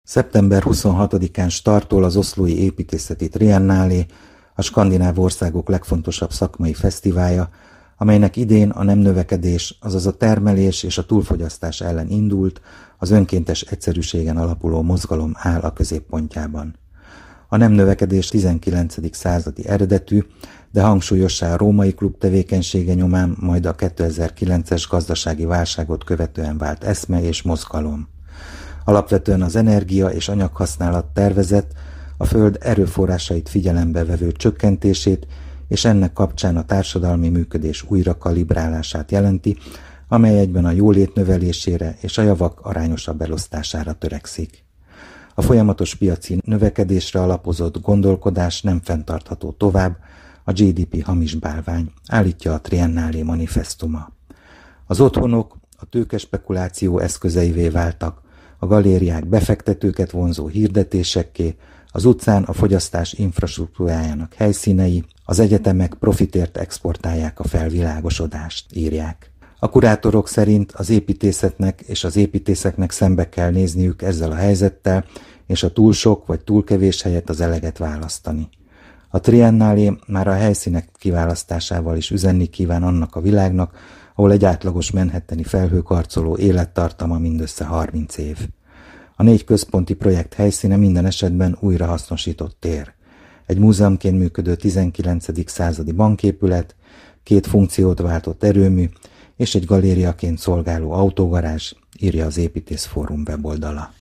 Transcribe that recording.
Szeptember 26-án startol az Oslói Építészeti Triennálé, a skandináv országok legfontosabb szakmai fesztiválja, amelynek idén a nem növekedés, azaz a termelés és a túlfogyasztás ellen indult, az önkéntes egyszerűségen alapuló mozgalom áll a középpontjában. A nem növekedés 19. századi eredetű, de hangsúlyossá a római klub tevékenysége nyomán, majd a 2009-es gazdasági válságot követően vált eszme és mozgalom. Alapvetően az energia és anyaghasználat tervezett, a föld erőforrásait figyelembe vevő csökkentését és ennek kapcsán a társadalmi működés újra kalibrálását jelenti, amely egyben a jólét növelésére és a javak arányosabb elosztására törekszik. A folyamatos piaci növekedésre alapozott gondolkodás nem fenntartható tovább, a GDP hamis bálvány, állítja a Triennálé manifesztuma. Az otthonok a tőkespekuláció eszközeivé váltak, a galériák befektetőket vonzó hirdetésekké, az utcán a fogyasztás infrastruktúrájának helyszínei, az egyetemek profitért exportálják a felvilágosodást, írják. A kurátorok szerint az építészetnek és az építészeknek szembe kell nézniük ezzel a helyzettel, és a túl sok vagy túl kevés helyett az eleget választani. A Triennálé már a helyszínek kiválasztásával is üzenni kíván annak a világnak, ahol egy átlagos manhattani felhőkarcoló élettartama mindössze 30 év. A 4 központi projekt helyszíne minden esetben újrahasznosított tér. Egy múzeumként működő 19. századi banképület, 2 funkciót váltott erőmű és egy galériaként szolgáló autógarázs, írja az Építészfórum weboldala.